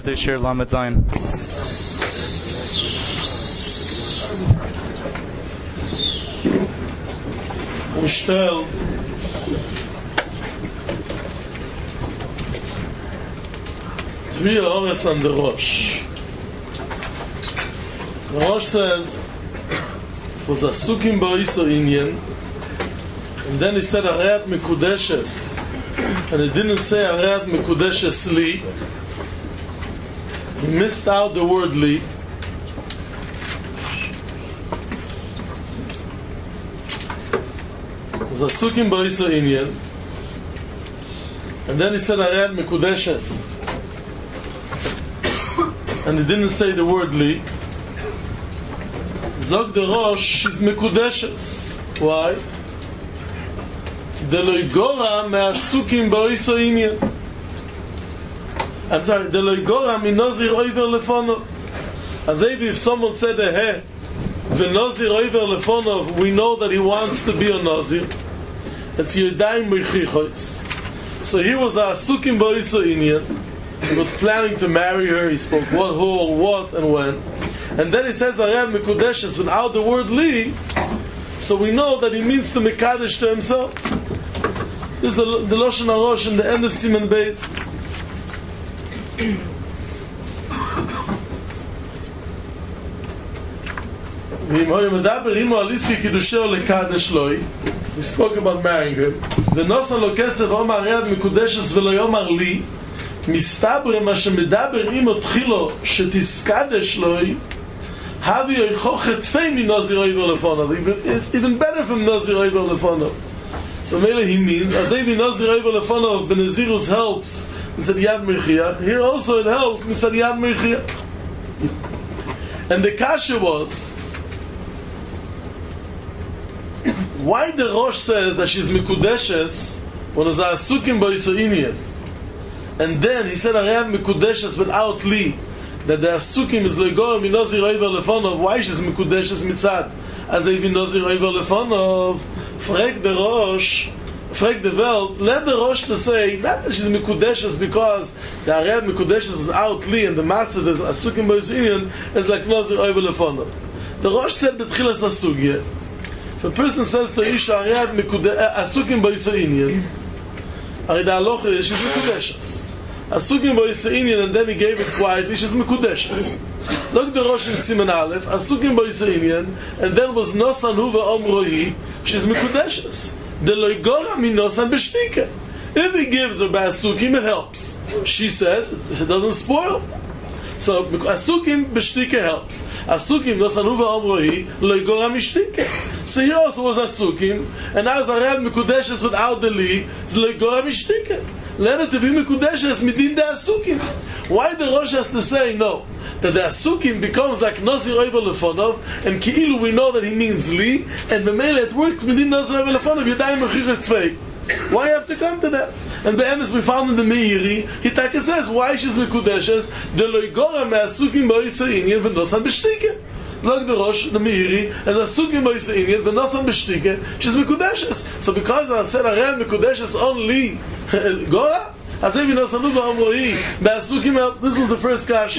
Thursday, Shir Lamed Zayin. Stellt three hours on the Rosh. The Rosh says was a sukim ba'isa inyan, and then he said Arayat Mekudeshes, and he didn't say Arayat Mekudeshes li. He missed out the word li. Was a sukim ba'isa inyan, and then he said Arayat Mekudeshes, and he didn't say the word li. Zog the Rosh, she's Mekudeshes. Why? De lo igora me'asukim ba'isa inyan. I'm sorry, de lo igora mi nozir oiver lefonov. As if someone said a he, v'nozir oiver lefonov, we know that he wants to be a nozir. It's Yodayim B'chichos. So he was a asukim ba'isa inyan. He was planning to marry her. He spoke what, who, what, and when. And then he says Arayat Mekudeshes without the word li, so we know that he means to Mekadesh to himself. This is the Lashon HaRosh in the end of Siman Beis. He spoke about marrying him. V'nosan lo kesef omar Arayat Mekudeshes v'lo yomar li mistabre ma shemedabr imo tchilo shetiskadesh loi. It's even better from Nazir Oiver Lefonov. So maybe he means, as if Nazir Oiver Lefonov, the Nazirus helps, Mitzad Yad Merchiach. Here also it helps, Mitzad Yad Merchiach. And the kasha was, why the Rosh says that she's Mekudeshes when it's Asukim Ba'isa Inyan, and then he said Arayat Mekudeshes without li, that the asukim is loigor mi nozir oiver lefonov. Why is Mekudeshes mitzad? As if nozir oiver lefonov, frag the Rosh, frag the Welt, let the Rosh to say not that she's Mekudeshes because the Arayat Mekudeshes was out li, and the matzah of asukim ba'isinian is like nozir oiver lefonov. The Rosh said betchilas asugya. If a person says to Isha Arayat asukim ba'isinian, Arayat aloch is she's Mekudeshes. Asukim ba'isa inyan, and then he gave it quietly, she's Mekudeshes. Look the Rosh in Siman Aleph, Asukim ba'isa inyan, and then was Nosan Huva Omrohi, she's Mekudeshes. De loigora mi Nosan b'shtika. If he gives her by Asukim, it helps. She says, it doesn't spoil. So Asukim b'shtika helps. Asukim Nosan Huva Omrohi, loigora mi shtika. So here also was Asukim, and now Arayat Mekudeshes without the li, it's loigora mi shtika. Let it to be Mekudeshes midin the asukim. Why the Rosh has to say no? That the asukim becomes like Nazir Oiver Lefonov, and Ki'ilu we know that he means li, and B'meila it works midin Nazir Oiver Lefonov, Yadayim Mechiches Tvei. Why have to come to that? And Be'emes we found in the Meiri, he taka says, why she's Mekudeshes, the loigora me asukim ba'isa inyan v'nosan b'shtike. Like the Rosh, the Meiri, as asukim ba'isa inyan v'nosan b'shtike, she's Mekudeshes. So because I said Arayat Mekudeshes only Gora, as if you know Sanuva Amrohi, Ba'asukim, this was the first kash.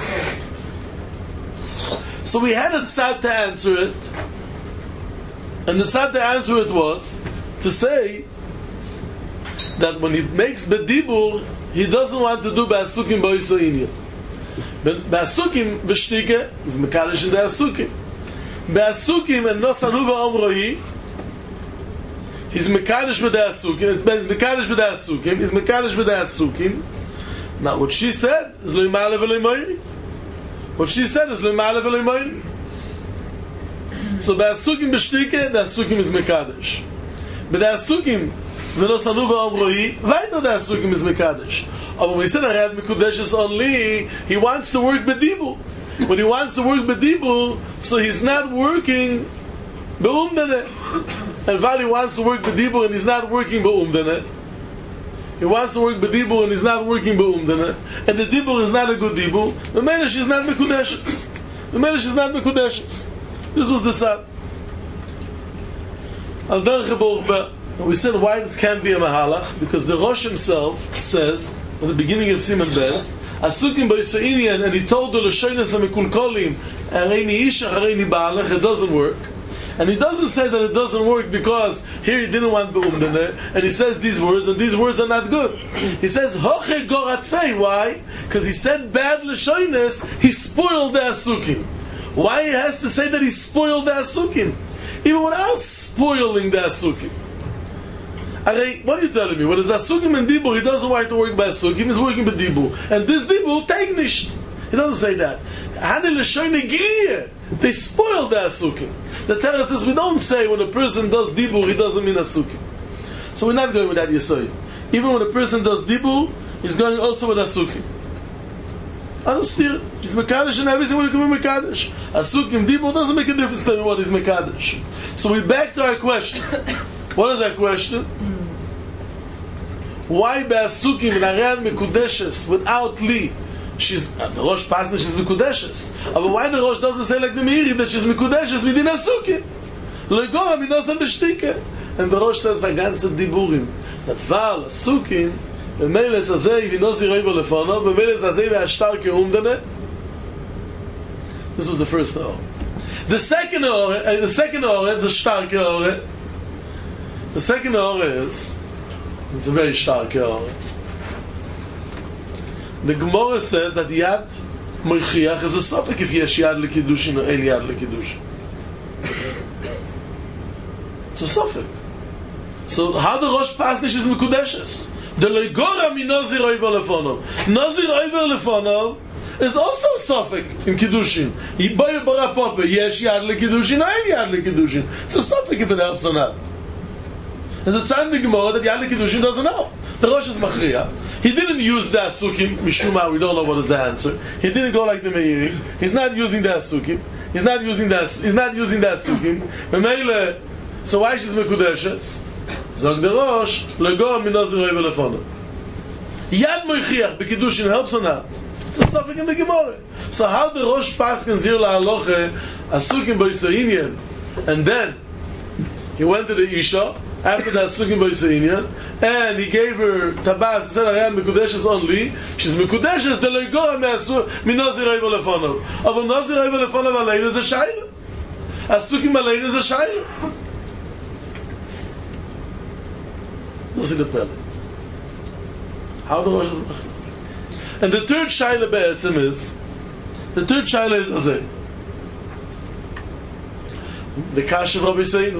So we had a tzad to answer it, and the tzad to answer it was to say that when he makes bedibur, he doesn't want to do Ba'asukim Ba'isa Inyan. Ba'asukim V'shtike is Mekadesh in the Asukim. Ba'asukim and no Sanuva Amrohi, he's Mekadesh with the Asukim. It's Mekadesh with the Asukim. He's Mekadesh with the Asukim. Now, what she said is Lo Yima'ale V'Lo Yimoiri. What she said is Lo Yima'ale V'Lo Yimoiri. So, by Asukim b'shtike, the Asukim is Mekadesh. But the Asukim V'Lo Sanu V'Omrohi, weiter the Asukim is Mekadesh. But when he said Arayat Mekudeshes only, he wants to work B'dibu. When he wants to work B'dibu, so he's not working Be'umdene. And Vali wants to work B'dibur and he's not working B'umdene. He wants to work B'dibur and he's not working B'umdene. And the Dibur is not a good Dibur. The Melesh is not Mekudeshes. The Melesh is not Mekudeshes. This was the tzad. Al Derech Bochba. We said why it can't be a Mahalach, because the Rosh himself says, at the beginning of Siman Bez, Asukim Boisa'inyan, and he told the Lashonas and Mekulkolim, Areini Ishach, Areini Ba'alech, it doesn't work. And he doesn't say that it doesn't work because here he didn't want Be'umdene, and he says these words, and these words are not good. He says, Hoche Gorat Fei, why? Because he said bad Lashonas, he spoiled the Asukim. Why he has to say that he spoiled the Asukim? Even without spoiling the Asukim. What are you telling me? When there's Asukim and Dibur, he doesn't want to work by Asukim, he's working by Dibur. And this Dibur, Tegnish. He doesn't say that. They spoil the Asukim. The Torah says we don't say when a person does Dibur, he doesn't mean Asukim. So we're not going with that Yesod. Even when a person does Dibur, he's going also with Asukim. Understand? He's Mekadesh and everything will become Mekadesh. Asukim, Dibur doesn't make a difference to me what is Mekadesh. So we back to our question. What is our question? Why Be'asukim in Aran Mekudeshes without Li? She's the Rosh Pasna, she's Mekudeshes. But why the Rosh doesn't say like the Meiri that she's Mekudeshes midin Asukim? Loigora minosam beshtike. And the Rosh says a ganze Diburim. That Val Asukim Bemeles Azei v'nosi roivo lefono Bemeles Azei v'ashtar ke'umdane. This was the first Ore. The second Ore is a starke Ore. The second Ore is, it's a very starke Ore. The Gemara says that Yad Moichiach is a suffix if yesh Yad L'Kiddushin or Ein Yad L'Kiddushin. It's a suffix. So how the Rosh Pasnish is Mekudeshes? The Leigora mi Nazir Oiver Lefonov. Nazir Oiver Lefonov is also a suffix in Kiddushin. Yesh Yad L'Kiddushin or Ein Yad L'Kiddushin. It's a suffix if it helps or not. There's a time in the Gemara that Yad L'Kiddushin doesn't help. The Rosh is Machriya. He didn't use the Asukim, Mishuma, we don't know what is the answer. He didn't go like the Meiri. He's not using the Asukim. He's not using the Asukim. So why she's Mekudeshes? Zog the Rosh, Lego Minozir Oiver Lefono. Yad Moichiach, B'Kiddushin helps or not? It's a suffix in the Gemara. So how the Rosh Paskins here la'aloche, Asukim Boisa'inyan, and then he went to the Isha, after the Asukim Boisa'inyan, and he gave her Tabas, he said, I am Mekudeshes only. She's Mekudeshes, the Loigora Minozir Oiver Lefono. But Nazir Oiver Lefono Alein is a Shaila. Asukim Alein is a Shaila. This is the Pele. How the Rosh is Machir. And the third Shaila Be'etzim is, Azay. The Kash of Rabbi Seinu.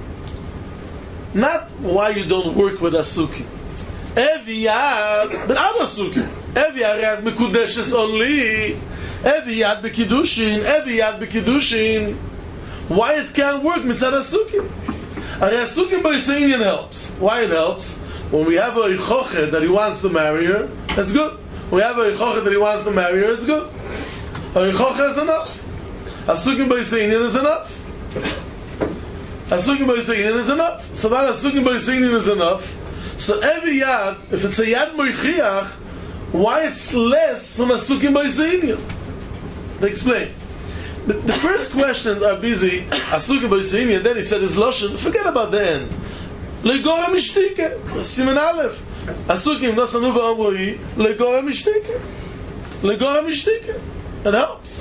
Not why you don't work with Asukim. Eviyad, but other Asukim. Eviyad Mekudeshes only. Eviyad B'Kiddushin. Why it can't work mitzad Asukim? Asukim Boisa'inyan helps. Why it helps? When we have a Ichochet that he wants to marry her, that's good. We have a Ichochet that he wants to marry her, it's good. A Ichochet is enough. Asukim Boisa'inyan is enough. Asukim Boisa'inyan is enough. So that Asukim Boisa'inyan is enough. So every Yad, if it's a Yad Moichiach, why it's less from Asukim Boisa'inyan? They explain. The first questions are busy. Asukim Boisa'inyan, then he said his Loshen, forget about the end. Leigora Mishtike, Siman Aleph. Asukim Nasanu V'Amroi, Leigora Mishtike. Leigora Mishtike. It helps.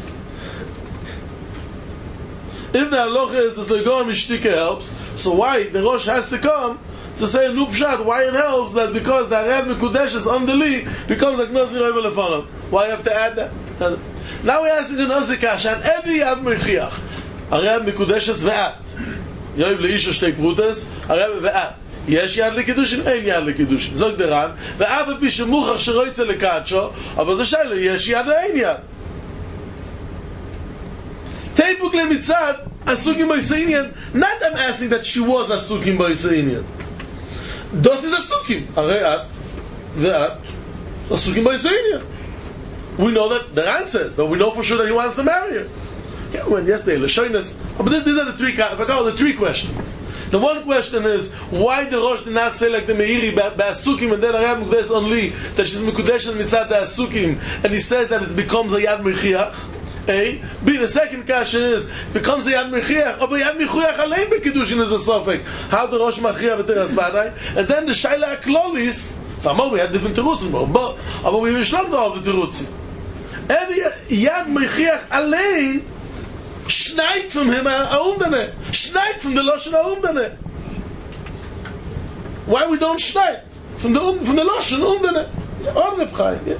If the halacha is that Leigora Mishtike helps, so why the Rosh has to come to say Lupshat, why it helps that because the Arab Mekudeshes on the Li becomes like Nazir Oiver Lefono. Why you have to add that? Now we ask the Nazir Kasha, and every Yad Moichiach, Arab Mekudeshes ve'at. Yoiv leisha shtei prutes, Arab ve'at. יש יד לקידושין, אין יד לקידושין. זוג דרן, ואף על פי שמוכח שלא יצא לקדשו, אבל זה שאלה, יש יד ואין יד. Teipuk lemitzad, Asukim Boisa'inyan. Not I'm asking that she was Asukim Boisa'inyan. Das is Asukim. Areat, ve'at, Asukim Boisa'inyan. We know that the Ran says, that we know for sure that he wants to marry her. Yeah, we went yesterday, L'shoinas. But these are the three questions. The one question is, why the Rosh did not say like the Meiri Ba'asukim and then Arab Mekudeshes only, that she's Mekudeshes mitzad the Asukim, and he says that it becomes a Yad Mechiach. A. B. The second question is, becomes a Yad Mechiach, or Yad Mechiach Alein B'Kiddushin is a suffix. How the Rosh Machriya B'Teras Vadai? And then the Shaila Aklolis, So we had different terutzim, but we mishlagd all the terutzim. Every Yad Mechiach allein schneit from him a umdane. Schneit from the Lashon a umdane. Why we don't schneit? From the Lashon umdane. Or Reb Chaim, yeah.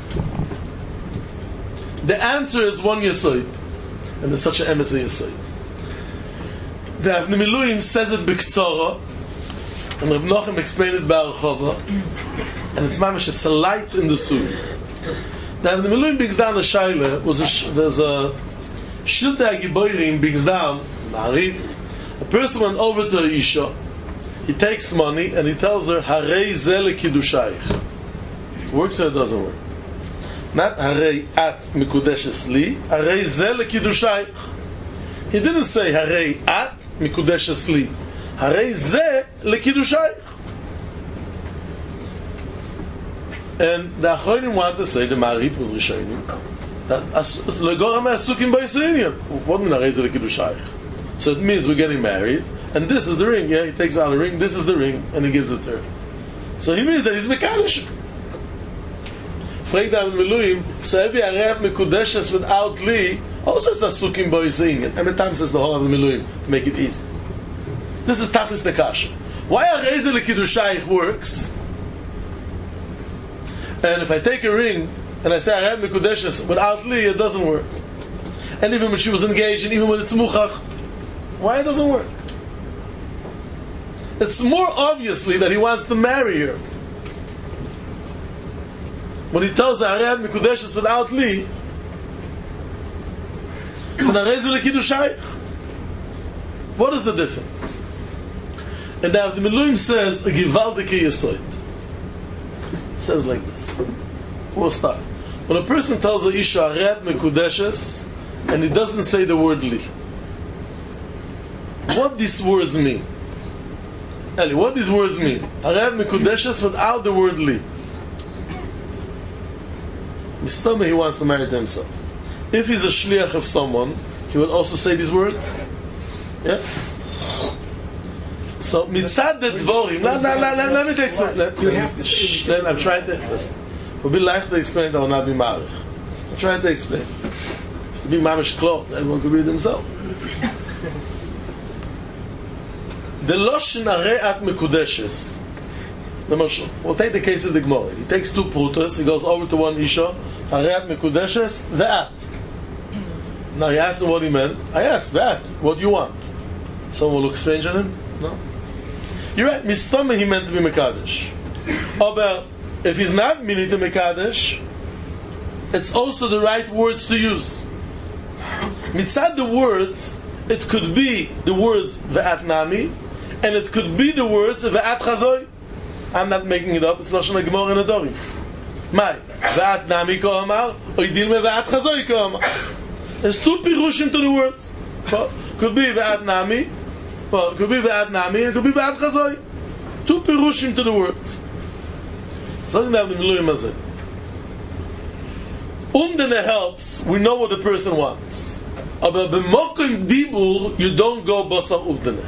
The answer is one Yesod. And there's such an emes Yesod. The Avnei Miluim says it b'ktzara, and Rav Nochem explained it b'archava, and it's mamish, it's a light in the Suri. The Avnei Miluim brings down a shaila, there's a Shiltei HaGiborim brings down, Marit, a person went over to a Isha, he takes money, and he tells her, Harei ze lekidushayich. Works or it doesn't work? Not Harei at mikudeshes li, Harei ze lekidushayich. He didn't say Harei at mikudeshes li, Harei ze lekidushayich. And the Achronim wanted to say the Marit was Rishonim that Legora me'asukim b'Yisraelim. What mean Harei ze lekidushayich? So it means we're getting married, and this is the ring. Yeah, he takes out a ring. This is the ring, and he gives it to her. So he means that he's mekadosh. Fragt Avnei Miluim, so every Harei mikudeshes without li also it's asukim b'Yisraelim. And the time says the whole Avnei Miluim to make it easy. This is tachlis nekasha. Why Harei ze lekidushayich works? And if I take a ring and I say I have Mekudeshes without li, it doesn't work. And even when she was engaged, and even when it's muchach, why it doesn't work? It's more obviously that he wants to marry her. When he tells her I have Mekudeshes without li, what is the difference? And the Avnei Miluim says a givaldike yesod. Says like this. We'll start. When a person tells a isha aret mekudeshes and he doesn't say the word li, what these words mean? Eli, what these words mean? Aret mekudeshes without the word li. Mistama, he wants to marry to himself. If he's a shliach of someone, he will also say these words. Yeah. So mitzad the dvorim. Let me explain. I'm trying to. We'll be like to explain. That will not be marich. I'm trying to explain. To be mamish klor, everyone could read himself. The loshin areat mekudeshes. We'll take the case of the Gemara. He takes two prutas. He goes over to one isha. Areat mekudeshes ve'at. Now he asked him what he meant. I asked ve'at. What do you want? Someone will look strange at him. No. You're right, Mistama he meant to be Mekadesh. But if he's not meaning to Mekadesh, it's also the right words to use. Mitzad the words, it could be the words Ve'at Nami, and it could be the words Ve'at Chazoi. I'm not making it up, it's Lashon HaGemor and Adorim. Mai, Ve'at Nami ko amar, Oidil me Ve'at Chazoi ko amar. There's two pirushim to the words. Could be Ve'at Nami, well, it could be Ve'at Nami, and it could be Ve'at Chazoi. Two pirushim to the words. Something that the Miluim has said. Umdene helps, we know what the person wants. But b'mokim dibur, you don't go basar umdene.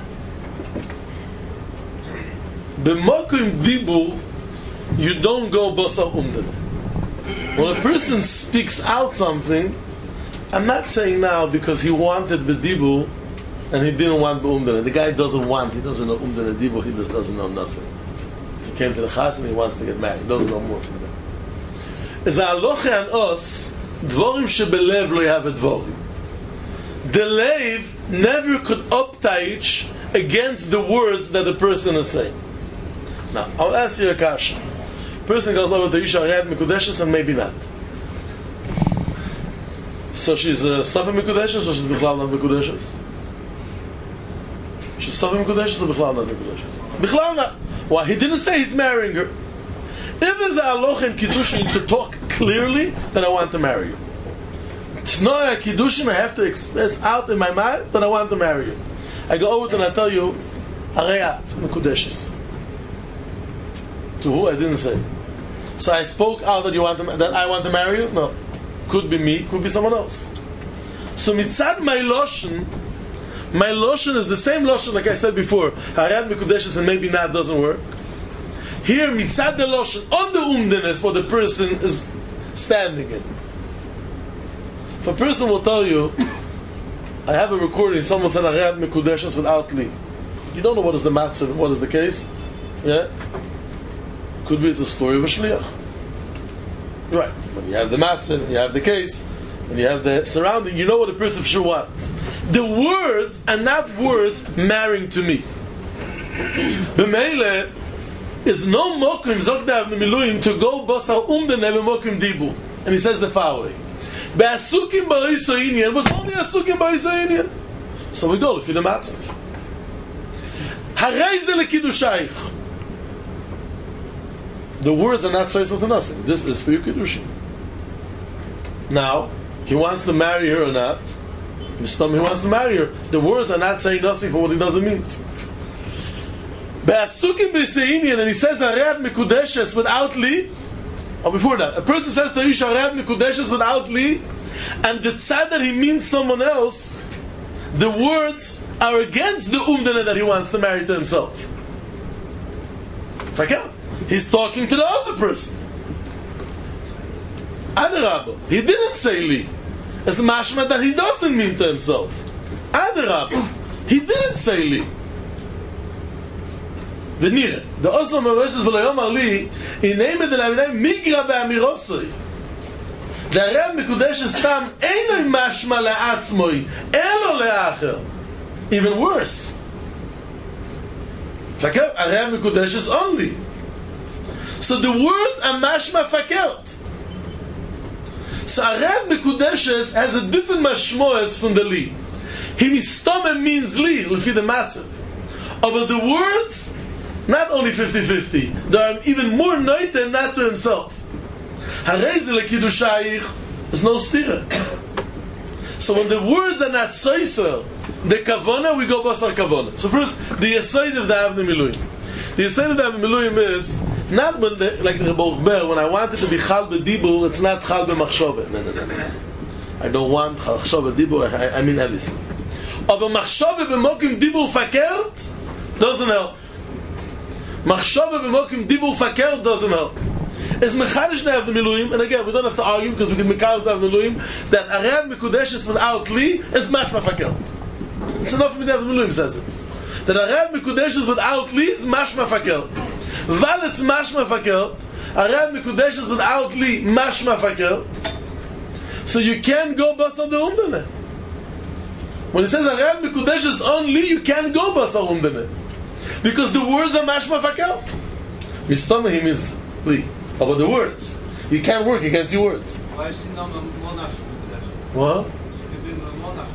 B'mokim dibur, you don't go basar umdene. When a person speaks out something, I'm not saying now because he wanted b'dibur, and he didn't want umdana. The guy doesn't want, he doesn't know umdana dibu, he just doesn't know nothing. He came to the chas and he wants to get married, he doesn't know more from that. As a halacha and us, dvorim shebelev lo yahav dvorim. The lev never could uptaich against the words that the person is saying. Now, I'll ask you a kasha. Person goes over to Isha Areat Mekudeshes and maybe not. So she's a Safa Mekudeshes or she's Bichlal not Mekudeshes? She's Safa Mekudeshes or Bichlal not Mekudeshes? Bichlal not. Why? He didn't say he's marrying her. If there's a halacha in Kiddushin to talk clearly, then I want to marry you. T'noya Kiddushin, I have to express out in my mind that I want to marry you. I go over and I tell you, Areat Mekudeshes. To who? I didn't say. So I spoke out that that I want to marry you? No. Could be me, could be someone else. So mitzad my lotion is the same lotion like I said before. Hayat Mekudeshes and maybe not doesn't work. Here, mitzad the loshen, on the umdenes, what the person is standing in. If a person will tell you, I have a recording, someone said, Arayat Mekudeshes without li. You don't know what is the matzah, what is the case. Yeah? Could be it's a story of a shliach. Right. When you have the matzah, when you have the case, when you have the surrounding, you know what a person sure wants. The words are not words marrying to me. B'meile is no mokim zogdav nemiluim to go basar umdene v'mokim dibu. And he says the following. Be'asukim ba'isa inyan was only asukim ba'isa inyan. So we go if you the matzah. Harei ze lekidushayich. The words are not soisel to nothing. This is for your kiddushin. Now, he wants to marry her or not. He wants to marry her. The words are not saying nothing for what he doesn't mean. Be'asukim ba'isa inyan, and he says Arayat Mekudeshes without li. Or before that, a person says to Isha Arayat Mekudeshes without li, and the tzad that he means someone else, the words are against the umdana that he wants to marry to himself. He's talking to the other person. Adarabah, he didn't say li. It's mashma that he doesn't mean to himself. Adarabah, he didn't say li. V'nire, the Oslo Maveshes v'loyomar li, ineime de lavinei migra be'amirosoi. The Arayat Mekudeshes stam einoi mashma le'atzmoi, elo le'acher. Even worse. Arayat Mekudeshes only. So the words are mashma fakert. So Arayat Mekudeshes has a different mashmoes from the li. Himistome means li, lefi the matzav. But the words, not only 50-50. There are even more noite not to himself. Harei ze lekidushayich, there's no stira. So when the words are not soiser, the kavona, we go basar kavona. So first, the yesod of the Avnei Miluim. The yesod of the Avnei Miluim is not when like the Rebbe Ber, when I wanted to be chal b'dibur, it's not chal b'machshove. No. I don't want chal b'dibur. I mean everything. Aber machshove b'mokim dibur fakert doesn't help. Machshove b'mokim dibur fakert doesn't help. It's mechanish to have the miluim, and again, we don't have to argue because we can make out of the miluim that Arayat Mekudeshes without li is mashma fakert. It's enough for me to have the miluim says it. That Arayat Mekudeshes without li is mashma fakert. While it's mashma fakert, Arayat Mekudeshes without li mashma fakert. So you can't go basar the umdane. When it says Arayat Mekudeshes only, you can't go basar umdane because the words are mashma fakert. Mistama him is li. About the words. You can't work against your words. Why is she not monarch? What? She could be monarch.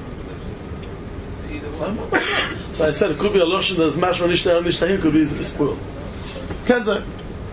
So I said it could be a lotion that's mashma nishtahim, could be spoiled. Can't say.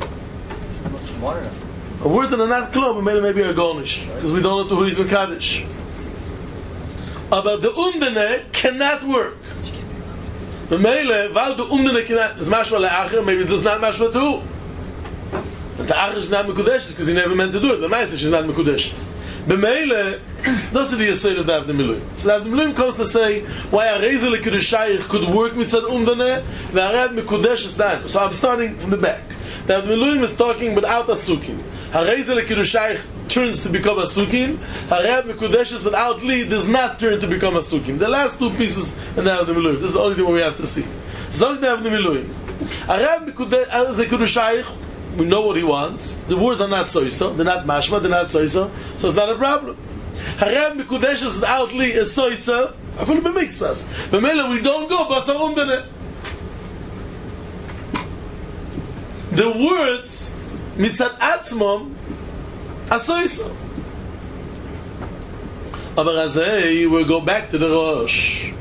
A word that are not club, maybe a garnish. Because we don't know who is Mekadesh. About the umdane cannot work. The meile, while the umdane cannot, is mashma le'acher, maybe it is not mashma too. And the Acher is not Mekudeshes because he never meant to do it. The Meister, she's not Mekudeshes. B'meile, that's the Yesod of the Avnei Miluim. So the Avnei Miluim comes to say why Arei ze lekidushayich could work mitzad umdaneh, the Arayat Mekudeshes not. So I'm starting from the back. The Avnei Miluim is talking without Asukim. Arei ze lekidushayich turns to become Asukim. Arayat Mekudeshes without li does not turn to become Asukim. The last two pieces in the Avnei Miluim. This is the only thing we have to see. Zog the Avnei Miluim. Arayat Mekudeshes, we know what he wants. The words are not soisa. They're not mashma. They're not soisa. So it's not a problem. Arayat Mekudeshes without li is soisa. I feel it makes us. But we don't go basar umdane. The words mitzad atzmom are soisa. Aber azay, we'll go back to the Rosh.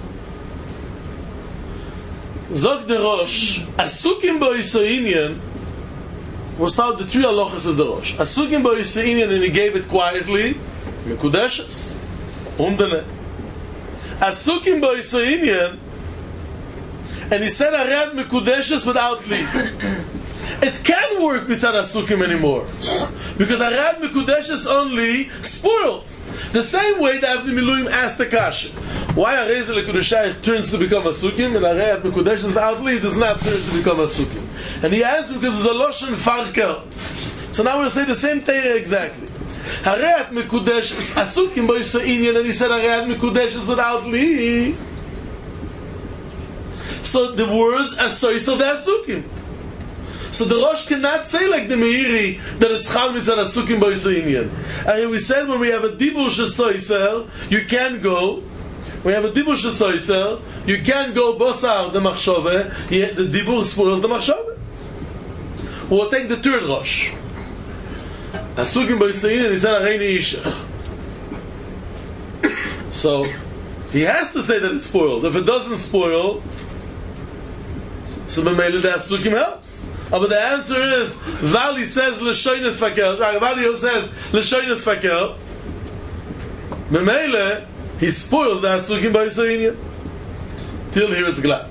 Zog the Rosh. Asukim bo isoinyan. We'll start the three halachas of the Rosh. Asukim bo Yisrael, and he gave it quietly. Mekudeshes. Umdane. Asukim bo Yisrael, and he said Arayat Mekudeshes without li. It can't work mitzad Asukim anymore. Because Arayat Mekudeshes only spoils. The same way that Avnei Miluim asked the kasha. Why a Reise Lekudeshayich turns to become a Sukkim and a Reyat Mekudeshes without Li does not turn to become a Sukkim? And he answers because it's a Loshen Farkelt. So now we'll say the same Teire exactly. Hareyat Mekudeshes, a Sukkim Bo Yisa Inyan, and he said Hareyat Mekudeshes without Li. So the words Asoysa, they're Sukkim. So the Rosh cannot say like the Meiri that it's Chal Mitzad Asukim Bo Yisa Inyan. And we said when we have a Dibur Shesoyser, you can go. We have a Dibur Shesoyser, you can go Bosar the Machshove, the Dibur spoils the Machshove. We'll take the third Rosh. Asukim Bo Yisa Inyan, he said Areini Ishach. So he has to say that it spoils. If it doesn't spoil, so B'meila the Asukim helps. But the answer is, Vali says L'shoynes Fakel. Vali says L'shoynes Fakel. B'meila, he spoils the Asukim Bo Yisa Inyan. Till here it's glad.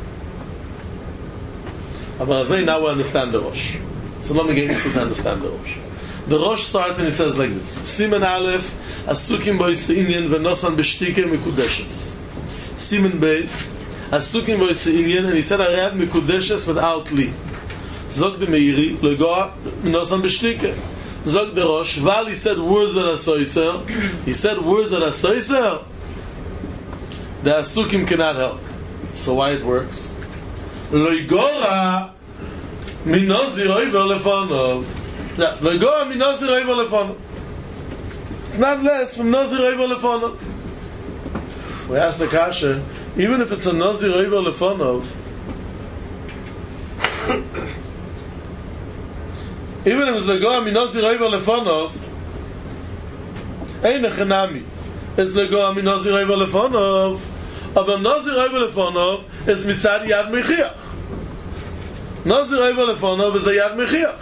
But now we understand the Rosh. So let me get into to understand the Rosh. The Rosh starts and he says like this: Siman Aleph, Asukim Bo Yisa Inyan v'nosan b'shtike mikudeshes. Siman Beis, Asukim Bo Yisa Inyan, and he said Hareyat Mikudeshes without Li. Zog the Meiri, Legoa v'nosan b'shtike. Zog the Rosh, Val he said words that are soiser. He said words that are soiser. The Asukim cannot help. So why it works? Legoa minozir oiver lefonov. Legoa minozir oiver lefonov. It's not less from Nazir oiver lefonov. We ask the Kasha, even if it's a Nazir oiver lefonov, even if it's Legoa minozir oiver lefonov, ein echanami. It's Legoa minozir oiver lefonov. Aber Nazir oiver lefonov is mitzad yad mechiach. Nazir oiver lefonov is a yad mechiach.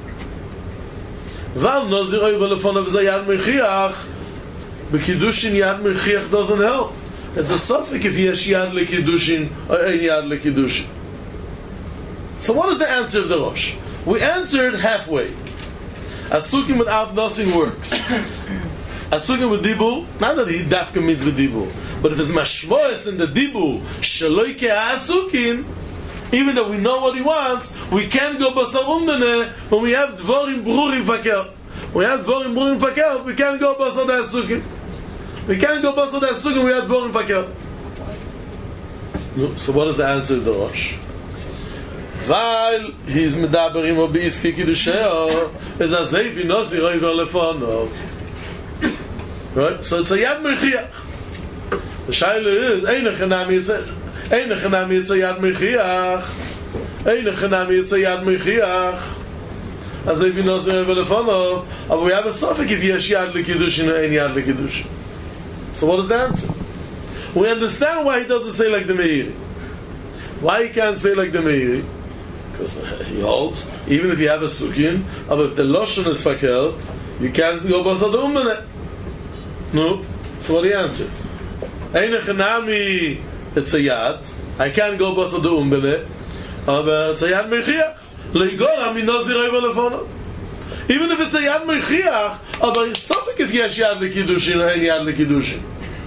Val Nazir oiver lefonov is a yad mechiach. B'kiddushin yad mechiach doesn't help. It's a suffix if yesh yad lekiddushin or ein yad lekiddushin. So what is the answer of the Rosh? We answered halfway. Asukim without nothing works. Asukim with dibur, not that he dafka means with dibur, but if it's mashmoes in the dibur, shaloike asukim, even though we know what he wants, we can't go basar umdane when we have dvorim brurim fakelt. We have dvorim brurim fakelt, we can't go basar the asukim. We can't go basar the asukim, we have dvorim fakelt. No, so what is the answer of the Rosh? Weil he's medaberim o beiski kidusheo is a zeivi nozi roiver lefono. Right? So it's a yad mechiach. The shaila is ein echanami it's a yad mechiach. Ein echanami it's a yad mechiach. A zeivi nozi roiver lefono. But we have a suffix if yesh yad lekidushin or ein yad lekidushin. So what is the answer? We understand why he doesn't say like the Meiri. Why he can't say like the Meiri? Because he holds, even if you have a sukin, but if the loshon is fakelt, you can't go basad umdane. No. So what he answers? Ein echanami, it's a yad. I can't go basad umdane, but it's a yad mechiach. Leigora minozir oiver lefono. Even if it's a yad mechiach, but it's suffix if yesh yad lekidushin or ein yad lekidushin.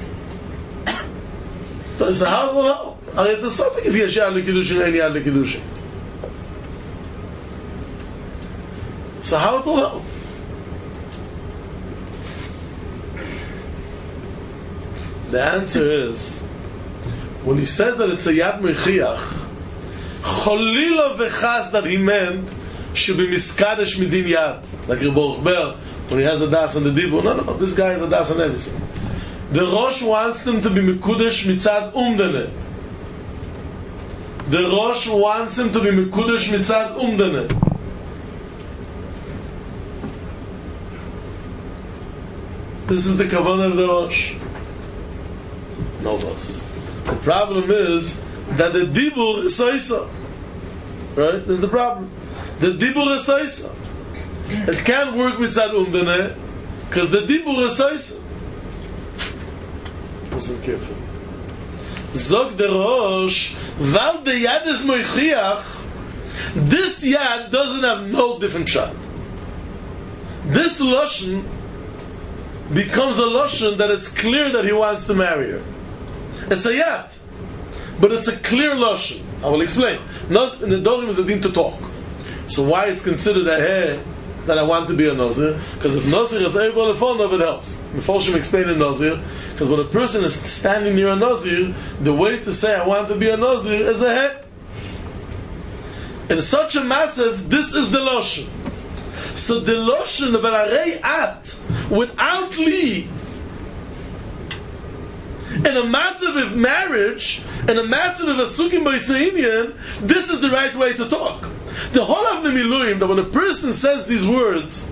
So how will know? It's a suffix if yesh yad lekidushin or ein yad lekidushin. So how it will help? The answer is, when he says that it's a yad mechiach, cholila v'chas that he meant should be miskadesh midin yad, like Rebbe Ber when he has a das on the dibur. No, this guy has a das on everything. The Rosh wants them to be mikudesh mitzad umdane. The Rosh wants him to be mikudesh mitzad umdane. This is the kavanah of the Rosh. No loss. The problem is that the dibur is soisa. Right? This is the problem. The dibur is soisa. It can't work mitzad umdane because the dibur is soisa. Listen carefully. Zog the Rosh, val the yad is moichiach. This yad doesn't have no different shot. This lashon becomes a lashon that it's clear that he wants to marry her. It's a yad, but it's a clear lashon. I will explain. Nedorim is a din to talk. So why it's considered a hair that I want to be a nazir? Because if nazir is over the phone of it helps. Before she explain a nazir, because when a person is standing near a nazir, the way to say I want to be a nazir is a hair. In such a matzav, this is the lashon. So the lashon of arei at without li in a matzav of marriage, in a matzav of asukim b'yisayinyan, this is the right way to talk. The whole of the miluim, that when a person says these words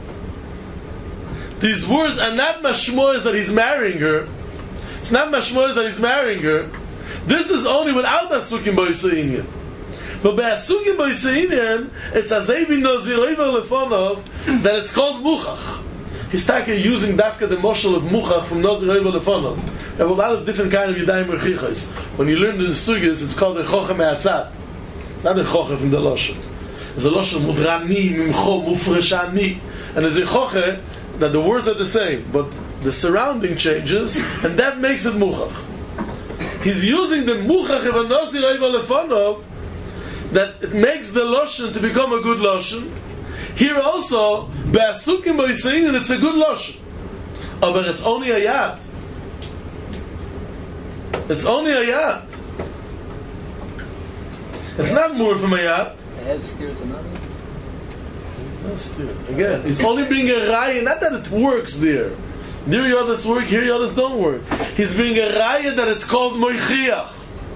are not mashmois that he's marrying her. It's not mashmois that he's marrying her. This is only without asukim b'yisayinyan. But by asukim b'yisayinyan, it's azevi nozirayva lefonov that it's called muchach. He's using dafka the moshel of muchach from nozirayva lefonov. There are a lot of different kind of yadayim rechichos. When you learn the sugis, it's called a chocha me'atzat. It's not a chocha from the loshen. It's a loshen mudrani, mimcho, mufreshani. And there's a chocha that the words are the same, but the surrounding changes, and that makes it muchach. He's using the muchach of a nozirayva lefonov that it makes the loshen to become a good loshen. Here also, be'asukim b'yisayinyan, it's a good loshen. Oh, but it's only a yad. It's only a yad. It's not more from a yad. It has a steer to another. Again, he's only being a raya, not that it works there. There yodas work, here yodas don't work. He's being a raya that it's called moichiach.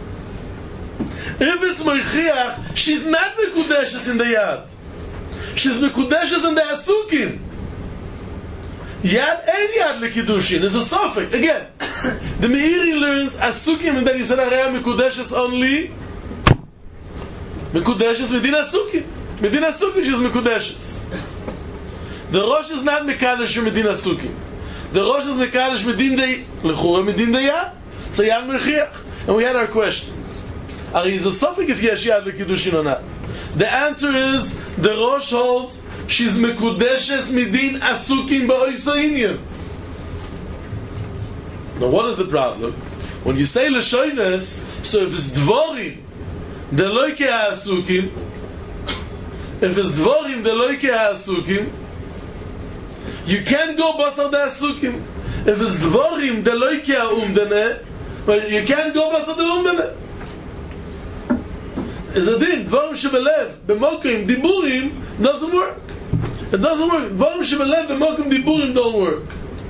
If it's moichiach, she's not mekudeshes in the yad. She's mekudeshes in the asukim. Yad and yad lekidushin is a suffix. Again, the Meiri learns asukim, and then he said araya mekudeshes only. Mekudeshes medin asukim. Medin asukim she's mekudeshes. The Rosh is not mekadesh medin asukim. The Rosh is mekadesh medin de lechura medin de yad. It's a yad mechiach. And we had our questions. Is a suffix if yesh yad lekidushin or not? The answer is the Rosh holds she's mekudeshes midin asukim ba'oisayinyan. Now what is the problem? When you say l'shoynes, so if it's dvorim the loike ha'asukim, if it's dvorim the loike ha'asukim, you can't go basar the asukim. If it's dvorim the loike ha'umdane, but you can't go basar the umdane. Is a din, dvorim shebelev, b'mokim, diburim, doesn't work. It doesn't work. Dvorim shebelev, b'mokim, diburim don't work.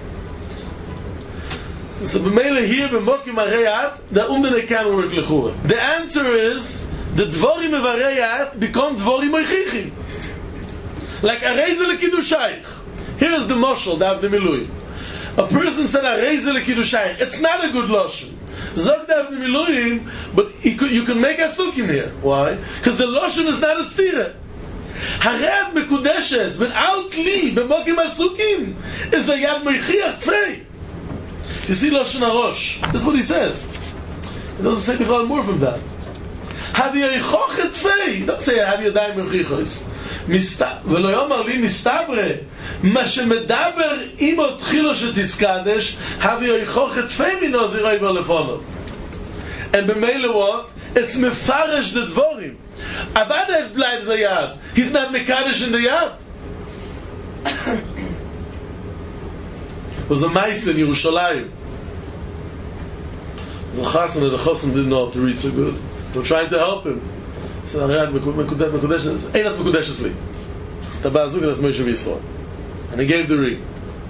So b'meile here, b'mokim areyat, the umdane can work lechura. The answer is, the dvorim of areyat become dvorim oichichim. Like areze lekidushayich. Here is the moshel, the avdi milui. A person said areze lekidushayich. It's not a good lashon. Zog the avdi miluim, but you can make asukim here. Why? Because the lashon is not a stira. Hareyat mekudeshes, without li, b'mokim asukim, is the yad meichiach tfei. You see lashon harosh. This is what he says. He doesn't say b'chal more from that. Have you chochet fei? Don't say have you daim mechichos. ולא יאמר לי מסתברא מה שמדבר אימו תחילו שתסקדש have you chochet fei מנוזירי ולפונו. And במילא what? It's mefarish the dvorim. Aber it bleibt the yad. He's not mekadesh in the yad. Was a mice in Yerushalayim. Was a chassan, and the chassan didn't know how to read so good. They were trying to help him. He said, Ariyad, Mekudeshes, Einat Mekudeshes li. Tabazuk, that's Moshe Yisrael. And he gave the ring.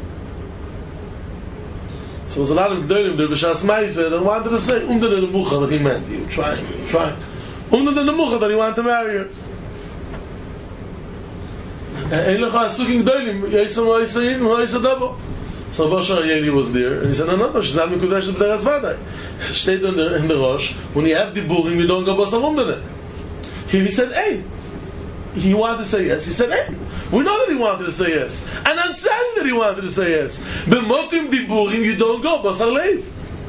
So there was a lot of Gdolim there, B'shas Maiseh, that wanted to say, Umdan the Nemucha, that he meant. He was trying. Umdan the Nemucha, that he wanted to marry her. Ein lecha asukim Gdolim, Yisrael Moisayin, Moisadabo. So Bosher Yeli was there, and he said, no, she's not Mekudesh B'deras Vadai. Stayed in the Rosh, when you have the Burim, you don't go Bosher Umdan. Here he said, hey. He wanted to say yes. He said, hey. We know that he wanted to say yes. And I'm saying that he wanted to say yes. B'mokim Diburim, you don't go Bosher Leiv.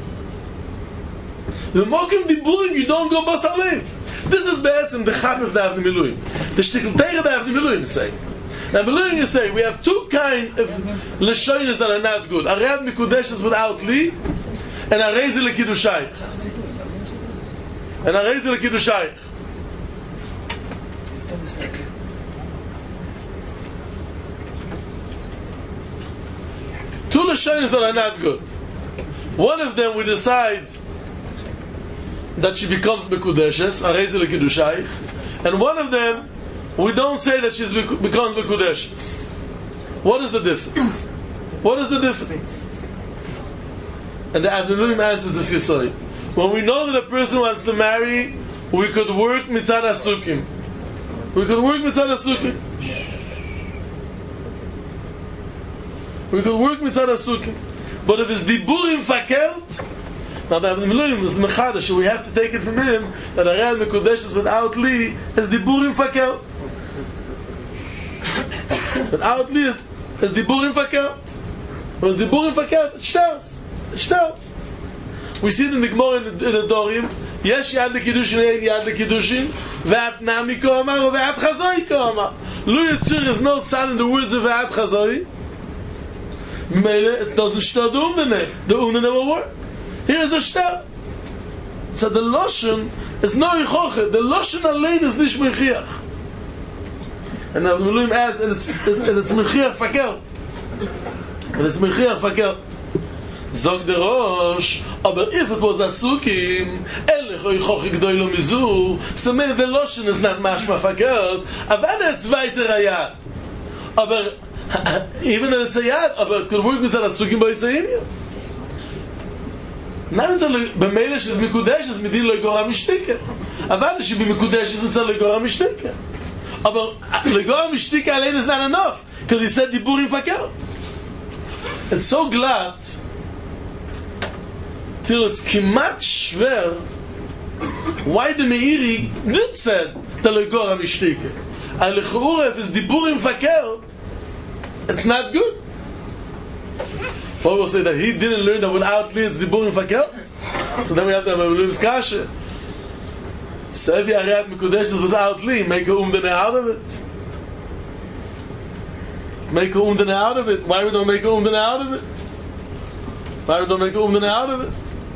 B'mokim Diburim, you don't go Bosher Leiv. This is Be'etzim, the Chaf of the Avnei Miluim. The Shtikl Teir of the Avnei Miluim is saying. Now, Miluim is saying, we have two kinds of Leshonis that are not good. Ariyad Mikudeshes without Li, and Areze Lekidushayich. and Arezi L'Kiddushayich. Two Lashonos that are not good. One of them we decide that she becomes Mekudeshes, Arezi L'Kiddushayich, and one of them we don't say that she becomes Mekudeshes. What is the difference? What is the difference? And the Adonirim answers this Yesod. When we know that a person wants to marry, we could work Mitzad HaSukim. We could work Mitzad HaSukim. We could work Mitzad HaSukim. But if it's Diburim Fakelt, now the Adonirim is the Mechadash, we have to take it from him that Arei Mekudeshes without Li is Diburim Fakelt. Without Li is Diburim Fakelt. But Diburim Fakelt, it stars. It stars. We see it in the Gemara in the Dorim. Yesh Yad L'Kiddushin, Ein Yad L'Kiddushin, Ve'at Nami Ko Amar, or Ve'at Chazoi Ko Amar. Lo Yitzir is no tzad in the words of Ve'at Chazoi. It doesn't star the Umdene. The Umdene will work. Here is the star. So the Loshen is no Yichoche. The Loshen Alein is Nish Mechiach. And the Meluim adds, and it's Mechiach Fakelt. And it's Mechiach Fakelt. Zog the Rosh, but if it was Asukim, Elech Yichoche Gdoilo Mizu, so maybe the Loshen is not Mashma Fakelt, aber it's weiter Ayat. Aber even if it's Ayat, but it could work with Asukim by Yisrael. Now it's a B'meile she's Mekudeshes, Midin Lo Yigor HaMishtike. Aber she be Mekudeshes, Mitzah Lo Yigor HaMishtike. Aber Legor Mishtike allein is not enough, because he said Diburim Fakelt. It's so glad till it's kimat shver why the Meiri did said the Legor HaMishtike. And Lechura, if it's Diburim Fakelt, it's not good. Paul will say that he didn't learn that without Li it's Diburim Fakelt. So then we have to have a Meluim's Kasha. So if you Arei Mekudeshes without Li, make a Umdene out of it. Make a Umdene out of it. Why we don't make a Umdene out of it? Why we don't make a Umdene out of it?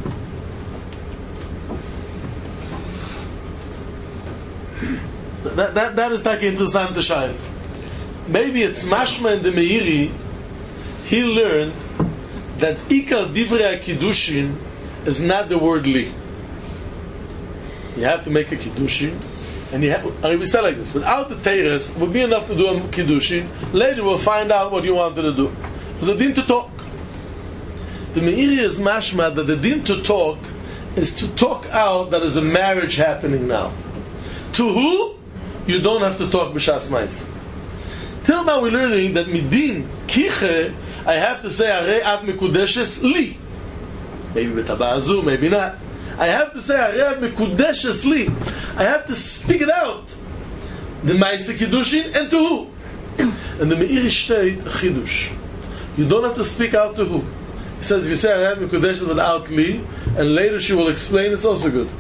That is like interessant to shine. Maybe it's Mashma and the Meiri. He learned that Ikar Divrei HaKiddushin is not the word Li. You have to make a Kiddushin, and you have, I mean, we say like this, without the Teres, it would be enough to do a Kiddushin. Later we'll find out what you wanted to do. It's a din to talk. The Meiri is mashma that the din to talk is to talk out that is a marriage happening now. To who? You don't have to talk b'shas mais. Till now we're learning that midin kiche, I have to say Arei at Mekudeshes Li. Maybe b'taba'azu, maybe not. I have to say Arei Mekudeshes Li. I have to speak it out. The Maaseh Kiddushin, and to who? And the Meiri state Chidush. You don't have to speak out to who. He says if you say Arei Mekudeshes without Li, and later she will explain, it's also good.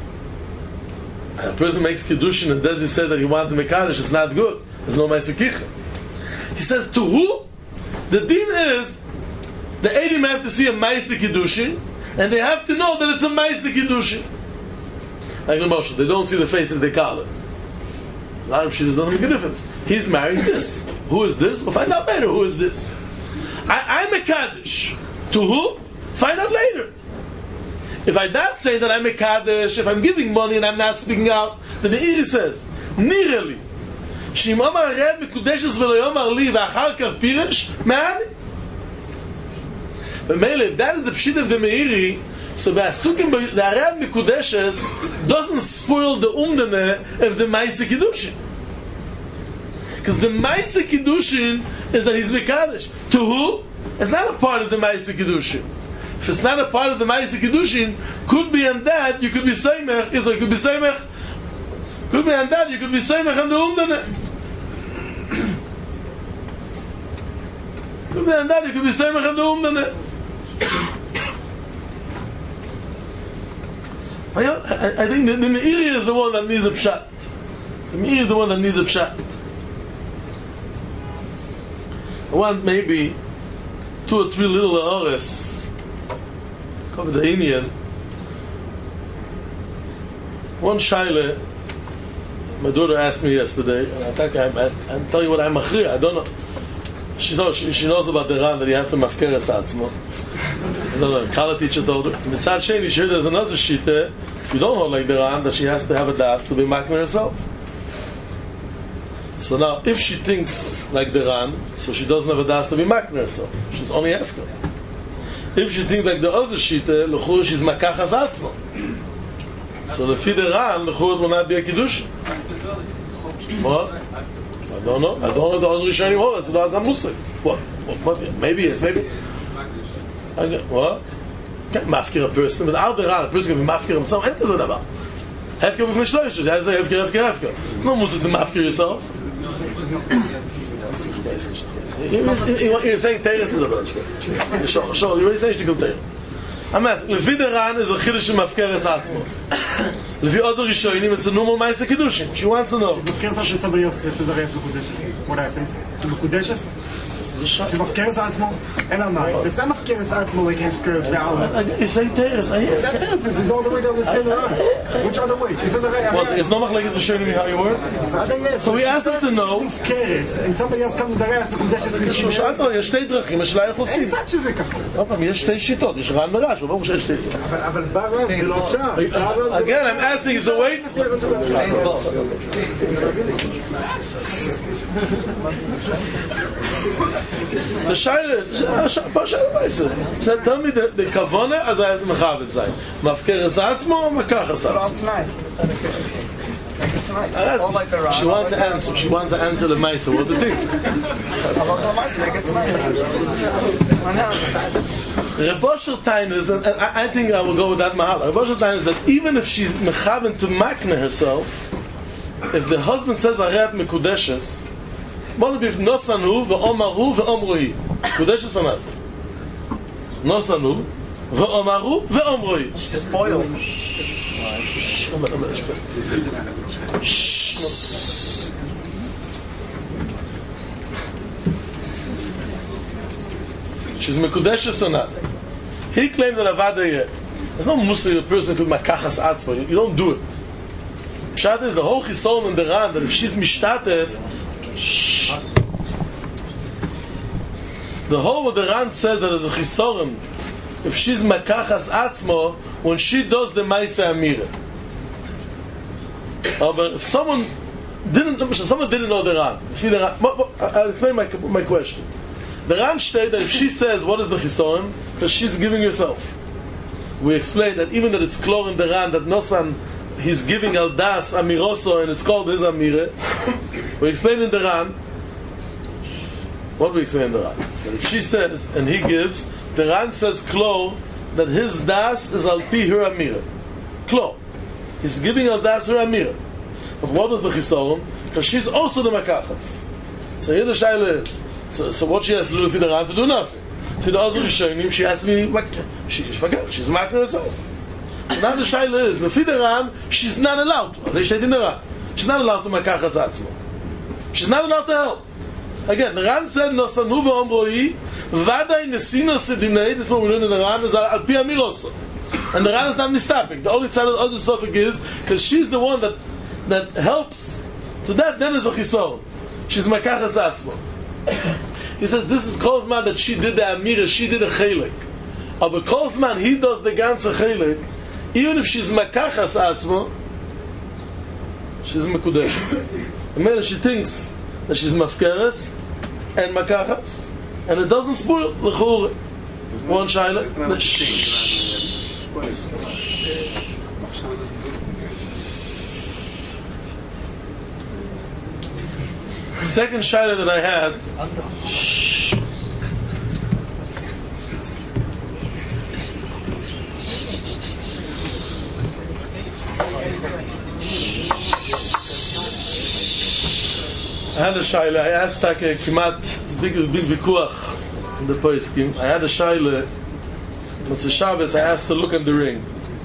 A person makes Kiddushin and does he say that he wants to make Kaddish, it's not good. There's no Maaseh Kicha. He says to who? The din is the Eidim have to see a Maaseh Kiddushin, and they have to know that it's a Maaseh Kiddushin. Like the Moshe, they don't see the face if they call it. A lot of shit doesn't make a difference. He's married this. Who is this? We'll find out later who is this. I'm a Kaddish. To who? Find out later. If I not say that I'm a Kaddish, if I'm giving money and I'm not speaking out, then the Meiri says, Nireli, Shim Omar Arei Mekudeshes v'lo Yomar Li v'achar kach Piresh, Me'ani. But Mele, if that is the pshit of the Meiri, so the Arei Mekudeshes doesn't spoil the umdene of the Maaseh Kiddushin. Because the Maaseh Kiddushin is that he's Mekadesh. To who? It's not a part of the Maaseh Kiddushin. If it's not a part of the Maaseh Kiddushin, could be on that, you could be Seimech, it could be Seimech, could be on that, you could be Seimech on the umdene. Could be on that, you could be Seimech on the umdene. I think the Meiri is the one that needs a pshat. The Meiri is the one that needs a pshat. I want maybe 2 or 3 little ores cover the Indian one shaila, my daughter asked me yesterday, and I think I'm telling you what I'm machri. I don't know. She knows about the Ran that you have to mafker es atzmo. I don't know. Kala teacher told her. Mitzad Sheni, she heard there's another shita. If you don't hold like the Ran, that she has to have a das to be makner herself. So now, if she thinks like the Ran, so she doesn't have a das to be makner herself. She's only hefker. If she thinks like the other shita, l'chur she's makachas atzmo. So the the Ran, l'chur it will not be a kiddush. What? I don't know. I don't know the other Rishonim hold it. So that's a musik. What? Maybe yes. Maybe. Okay. What? Can't mafkir a person without the Ran. A person can be mafkir himself. Ain't this about? Hefker with mishloish. I say hefker. No musik to mafkir yourself. You're saying Teres is a bunch. Sure. You're saying Shtikul Teres. I'm asking. Lefi the Ran is a chiddush mafkir es atzmo. Lefi other Rishonim, it's a normal ma'aseh kiddushin. She wants to know. If somebody else says a ref what happens? To Mekudeshes? She mafkir es atzmo. And I'm not. It's not mafkir es atzmo like hefker down. You're saying Teres. I hear. It's not Teres. There's no other way to understand the Ran. Which other way? She says a ref. Well, it's not like it's a Rishonim how you work. So we asked her to know. And somebody else comes to the rest. Mekudeshes. שאלת לו, יש שתי דרכים, השאלה איך עושים. אין סת שזה ככה. עוד פעם, יש שתי שיטות, יש רן ורש, ברור שיש שתי שיטות. אבל ברב זה לא אפשר. Again, I'm asking, is the way... The shaila, tell me the kavona, as I have to mechavet zayin. Mafker es atzmo or makach es atzmo? She wants to answer. She wants to answer the Maisa. What do you think? Reb Osher Tain is, and I think I will go with that mahal. Reb Osher Tain is that even if she's mechaven to makne herself, if the husband says Areat Mekudeshes, what would be Nosanu ve'omaru ve'omroi? Mekudeshes or not? Nosanu ve'omaru ve'omroi. Spoiled. She's Mekudeshes or not? He claimed that Avada yet. There's no Muslim person who makachas atzma. You don't do it. Pshat is the whole chisol in the Ran that if she's mishtatev, the whole of the Ran says that as a chisorim, if she's makachas atzma, when she does the Maisa Amira. But if someone didn't know the Ran, I'll explain my question. The Ran stated that if she says what is the chisorim, because she's giving herself. We explained that even that it's klor in the Ran that Nosan he's giving al das amiroso and it's called his amire. We explained in the Ran. What do we explain in the Ran? That if she says and he gives, the Ran says klor that his das is al pi her amire. Klor. He's giving al das her amire. But what was the chisorim? Because she's also the makachas. So here the shaila is. So what she has to do with the Ran to do nothing. For the other Rishonim, she has to be she's makner herself. So now the shaila is, the Ran, she's not allowed to. As I said in the Ran, she's not allowed to makachas atzmo. She's not allowed to help. Again, the Ran said, Nosanu ve'omroi, vadai nesino sedinei, this is what we learn in the Ran, is al pi amiroso. And the Ran is not mistapik. The only tzad of the other suffix is, because she's the one that helps. To that, then is a chisol. She's makachas atzmo. He says, this is Kolzman that she did the amira, she did a chelik. But Kolzman, he does the ganze chelik, even if she's makachas atzmo, she's mekudeshes. The minute she thinks that she's mafkeres and makachas, and it doesn't spoil l'chur. One shaila. Second shaila that I had. I had a shaila. I asked Taka Kimat. It's big vikuach in the poiskim. I had a shaila. It's a Shabbos. I asked to look at the ring.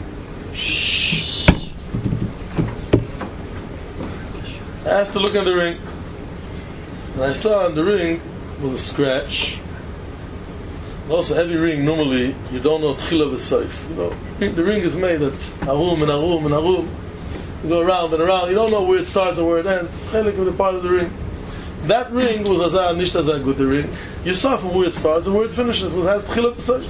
I asked to look at the ring. And I saw on the ring was a scratch. And also, heavy ring, normally, you don't know Tchila v'Soif. You know, the ring is made at Arum and Arum and Arum. You go around and around. You don't know where it starts and where it ends. Chelik was a part of the ring. That ring was azah nicht azah good ring. You saw from where it starts and where it finishes. Was has tchilat pesach.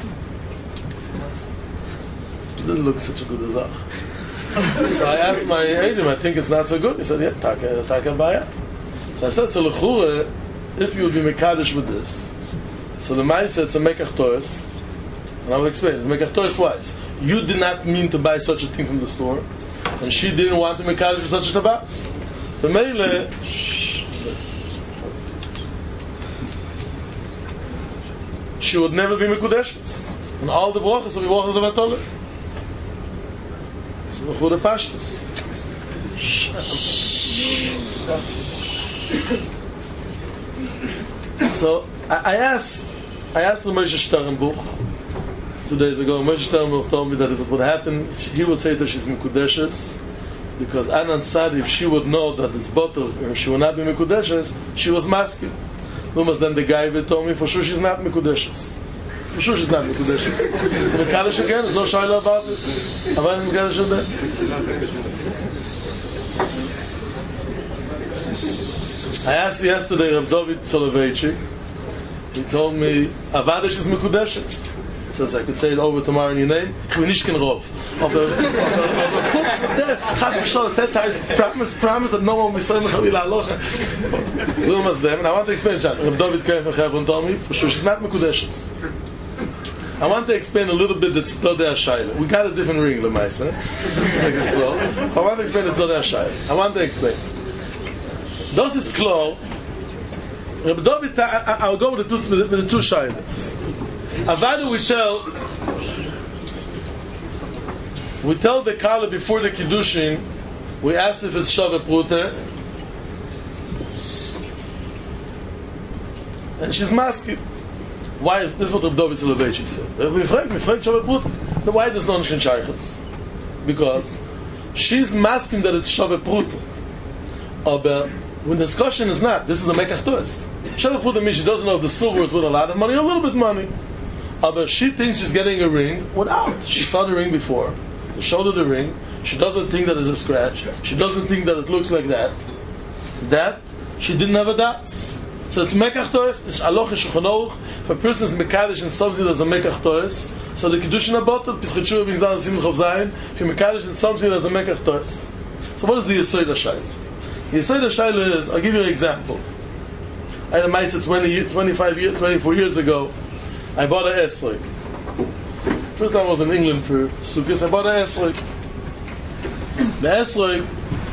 It didn't look such a good azah. So I asked my agent, I think it's not so good. He said, yeah, taka baya. So I said, so l'chure, if you would be mekadosh with this, so the Mai said it's a mekach toes, and I will explain. It's mekach toes twice. You did not mean to buy such a thing from the store, and she didn't want to mekadosh with such a tabas. The meile, she would never be mekudeshes, and all the brachas will be brachas of Atole. So the chure pashtus. So I asked the Moshe Sternbuch 2 days ago. Moshe Sternbuch told me that if it would happen, he would say that she's Mekudeshes, because Anan said if she would know that it's bottle or she would not be Mekudeshes, she was masking. Lumas then the guy told me for sure she's not Mekudeshes. For sure she's not Mekudeshes. Mekadosh again, there's no shayla about it. Avan Mekadosh again. I asked yesterday Rav David Soloveitchik. He told me, Avadish is Mekudeshes. He says, I could say it over tomorrow in your name. We nishkin rov. Chaz b'shol, 10 times promise that no one will be saying Chavila Aloha. Lumas them, and I want to explain that. Rav David came from Hebron told me, for sure, she's not Mekudeshes. I want to explain a little bit the Tzodei HaShayla. We got a different ring, Lemaisa. I want to explain the Tzodei HaShayla. I want to explain. Das ist klar. Rabbi David, I'll go with the two shaylas. Avada we tell the Kala before the Kiddushin, we ask if it's Shaveh Pruta, and she's masking. Why is this what Rabbi David Soloveitchik said? We frag Shaveh Pruta. Why does no Nishkin Shaychus? Because she's masking that it's Shaveh Pruta. Aber when the discussion is not, this is a mekach toes. Shaveh Pruta means she doesn't know if the silver is worth a lot of money or a little bit money. But she thinks she's getting a ring without. She saw the ring before. They showed her the ring. She doesn't think that it's a scratch. She doesn't think that it looks like that. That she didn't have a das. So it's mekach toes. It's aloch Shulchan Aruch. If a person is mekadosh and something that's a mekach toes, so the Kiddushin Abotel, Pischei Tshuva brings down the Simon Chav Zayin. If you're mekadosh and something that's a mekach toes. So what is the Yesod HaShayla? The Yesod HaShayla is, I'll give you an example. I had a Maisa 24 years ago. I bought an esrog. First time I was in England for Sukkot. I bought an esrog. The esrog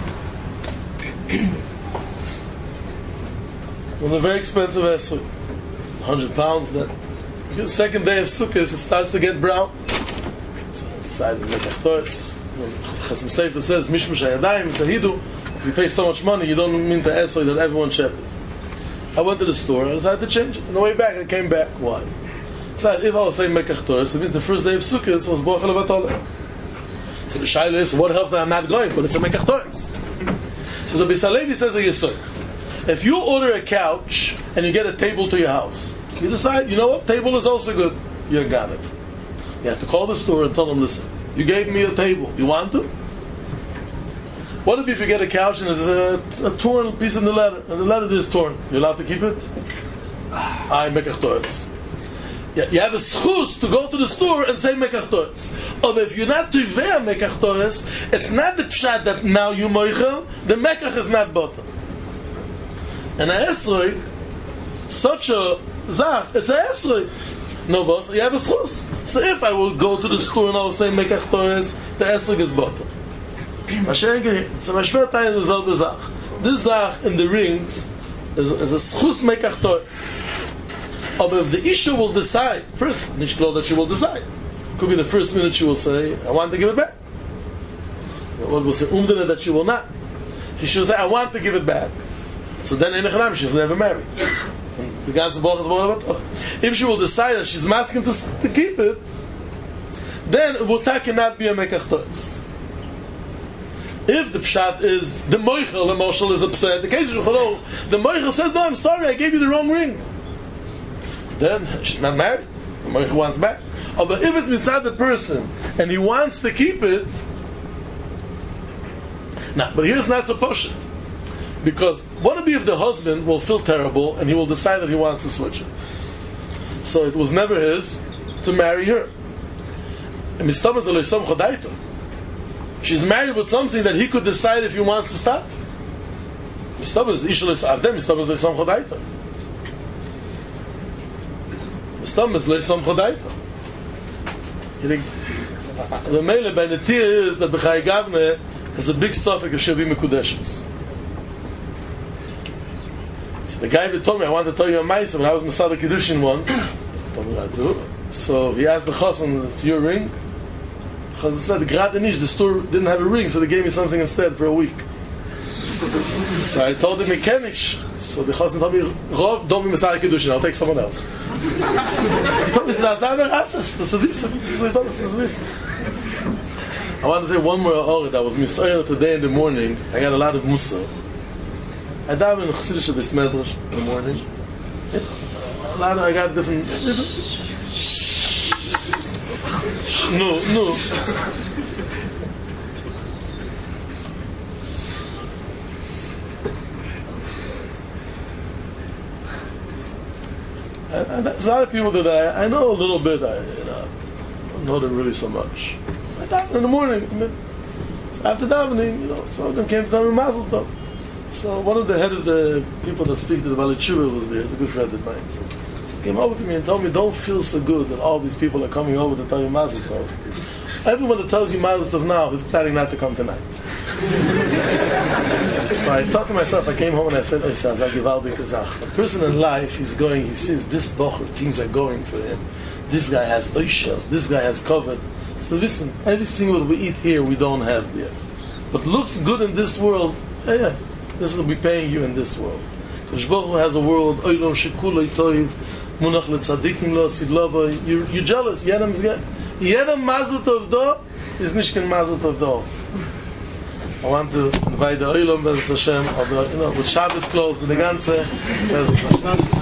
was a very expensive esrog. It's 100 pounds. Then the second day of Sukkot, it starts to get brown. So I decided to make a choice. Chasam Sefer says, Mishmush HaYadayim, it's a hidu. If you pay so much money, you don't mean the esrog that everyone should. I went to the store and I decided to change it. On the way back, I came back. Why? If I was saying Mekach Torah, it means the first day of Sukkot was Bochel Avatoleh. So the Shaila is, what helps that I'm not going? But it's a Mekach Torah. So the Bisalevi says a Yesod. If you order a couch and you get a table to your house, you decide, you know what, table is also good. You're Ganev. You have to call the store and tell them, listen, you gave me a table. You want to? What if you get a couch and there's a torn piece in the leather, and the leather is torn? You're allowed to keep it? I Mekach Torah. You have a schus to go to the store and say Mekach Torah. Or if you're not Tivei Mekach Torah, it's not the pshat that now you moichel, the Mekach is not bottom. And a esrog, such a zach, it's a esrog. No, boss, you have a schus. So if I will go to the store and I will say Mekach Torah, the esrog is bottom. So my shver time is all the zach. This zach in the rings is a schus Mekach Torah. But if the issue will decide, first, nicht klar that she will decide. Could be the first minute she will say, I want to give it back. What will say, that she will not. She will say, I want to give it back. So then, she's never married. And the ganze Boch is Boch. If she will decide that she's asking to keep it, then it will cannot be a Mekach Torah. If the pshat is, the Moichel is upset, the case of Shulchan Aruch, the Moichel says, no, I'm sorry, I gave you the wrong ring. Then she's not married. The Moich wants back. But if it's mitzad the person and he wants to keep it, Now, but here's not so poshut. Because what would be if the husband will feel terrible and he will decide that he wants to switch it? So it was never his to marry her. And she's married with something that he could decide if he wants to stop. You think the mele by the tier is that B'chai Gavne has a big suffix of she'll be Mekudeshes. So the guy that told me, I want to tell you a Maisa, when I was Masada Kiddushin once, told me what to do. So he asked the Chassan, it's your ring? The Chassan said, the store didn't have a ring, so they gave me something instead for a week. So I told him Mekenish. So the Chassan told me, Rov, don't be Masada Kiddushin, I'll take someone else. He told me, I want to say one more Orid. I was Misayel today in the morning. I got a lot of Musa. I daven in Chassidish Medrash in the morning. I got different. No. And there's a lot of people that I know a little bit. I don't know them really so much. I daven in the morning. So after davening, some of them came to tell me Mazel Tov. So one of the head of the people that speak to the Baalei Teshuva was there. He's a good friend of mine. So he came over to me and told me, don't feel so good that all these people are coming over to tell you Mazel Tov. Everyone that tells you Mazel Tov now is planning not to come tonight. So I thought to myself, I came home and I said, a person in life, he sees this bocher, things are going for him. This guy has oishel, this guy has covered. So listen, everything what we eat here, we don't have there. But looks good in this world, this will be paying you in this world. Kosh Baruch Hu has a world, oilom shekuloi toiv, munach letzadikim lo sidlova. You're jealous. Yedam Mazel Tov do is nishken Mazel Tov do. I want to invite the oilom Bez Hashem, with Shabbos clothes, with the ganze Bez Hashem.